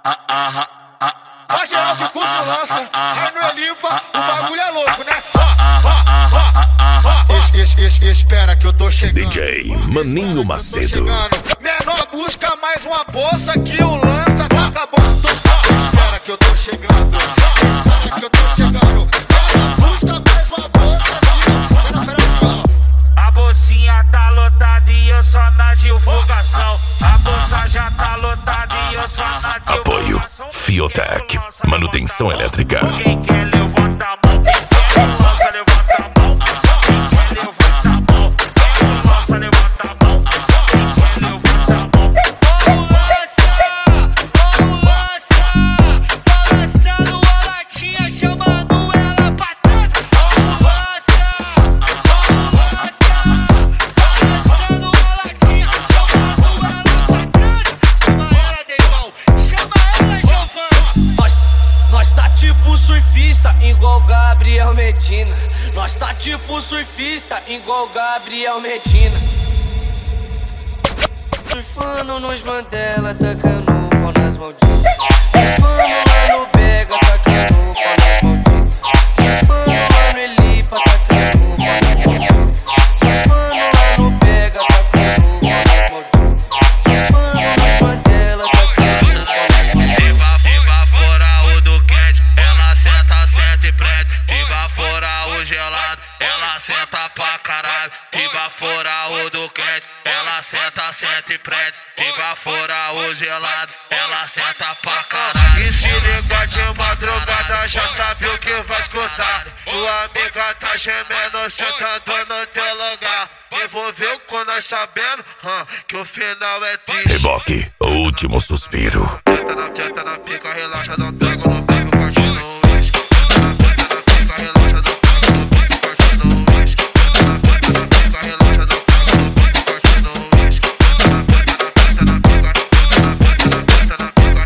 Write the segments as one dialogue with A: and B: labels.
A: Pra geral que curte lança, aí no Elipa, o bagulho é louco, né? Espera que eu tô chegando.
B: DJ Maninho Macedo.
A: Menor busca mais uma bolsa que o lança tá acabando. Espera que eu tô chegando. Espera que eu tô chegando. Busca mais uma bolsa que
C: a bolsinha tá lotada e eu só na divulgação. A bolsa já tá lotada e eu só na divulgação.
B: Apoio Fiotec, manutenção elétrica.
C: Quem quer levanta a mão, quem quer lança levanta a mão. Quem quer levanta a mão, quem lança levanta a mão. Quem quer levanta a mão. Tá lançando a latinha chamando ela pra trás. Tá lançando a latinha chamando ela pra trás. Chama ela, Deivão, chama ela, Giovana. Nós tá tipo surfista igual Gabriel Medina. Nós tá tipo surfista igual Gabriel Medina. Surfando nos Mandela, tacando pau nas malditas. Surfando lá no Bega, tacando pau nas malditas. Surfando lá no Elipa, tacando pau nas malditas. Surfando lá no Bega, tacando pau nas malditas. Surfando nos Mandela, tacando pau nas malditas.
D: Fica fora o do quente, ela senta e prende. Fica fora o gelado, ela senta pra caralho. Fica fora o do quente, ela senta e prende. Fica fora o gelado, ela senta pra caralho. E se liga de madrugada, já sabe o que vai escutar. Sua amiga tá gemendo, sentando no teu lugar. Envolveu com nós sabendo que o final é triste.
B: Reboque, o último suspiro.
D: Tenta na pica, relaxa, não trago no beco, caixa no uísque. Tenta na pica, relaxa, não trago no beco, caixa no uísque. Tenta na pica, relaxa, não trago no beco, caixa no uísque. Tenta na pica, relaxa, não trago no beco,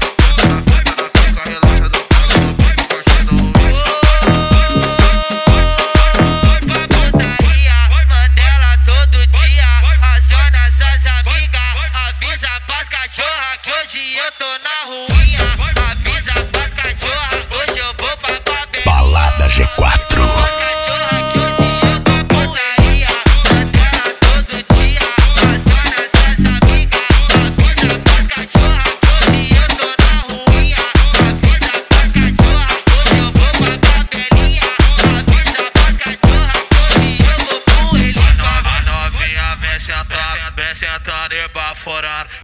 D: caixa no uísque.
C: Pra putaria, Mandela todo dia. Aciona suas amigas, avisa pras cachorra que hoje eu tô na ruinha. Avisa pras cachorra, hoje eu vou pra Babel.
B: Balada G4.